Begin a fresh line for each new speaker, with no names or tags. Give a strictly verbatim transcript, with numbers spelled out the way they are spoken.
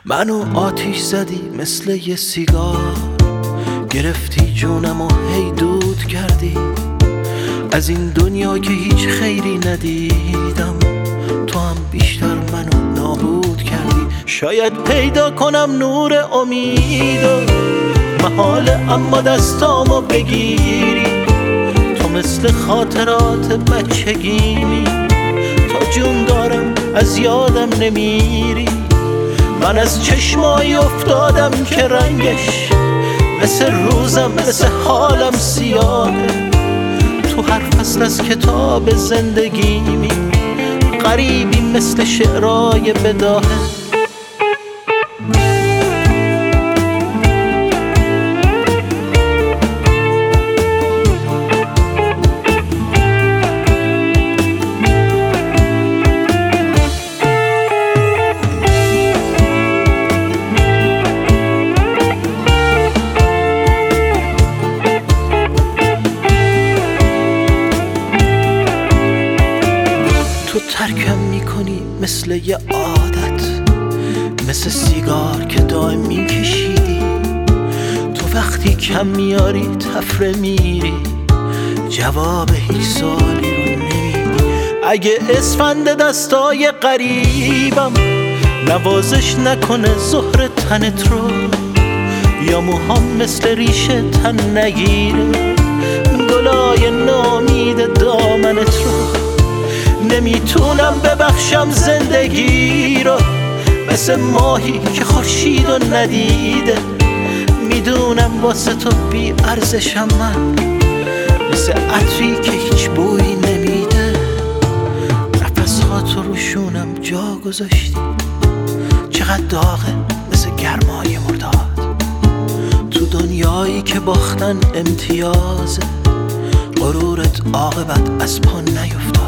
منو آتیش زدی مثل یه سیگار، گرفتی جونم و هی دود کردی. از این دنیا که هیچ خیری ندیدم، تو هم بیشتر منو نابود کردی. شاید پیدا کنم نور امیدو محاله، اما دستامو بگیری. تو مثل خاطرات بچگیمی، تا جون دارم از یادم نمیری. من از چشمایی افتادم که رنگش مثل روزم، مثل حالم سیاهه. تو هر فصل از کتاب زندگیمی، غریبی مثل شعرهای بداهه. تو ترکم میکنی مثل یه عادت، مثل سیگار که دائم میکشیدی. تو وقتی کم میاری تفره میری، جواب هیچ سوالی رو نمیدی. اگه اسفند دستای قریبم نوازش نکنه زهر تنت رو، یا موهام مثل ریشه تن نگیره گلای نامید دامنت رو، نمیتونم ببخشم زندگی رو مثل ماهی که خورشید رو ندیده. میدونم واسه تو بی ارزشم من، مثل عطری که هیچ بویی نمیده. نفس هاتو روشونم جا گذاشتی، چقدر داغه مثل گرمای مرداد. تو دنیایی که باختن امتیازه، غرورت عاقبت از پا نیفته.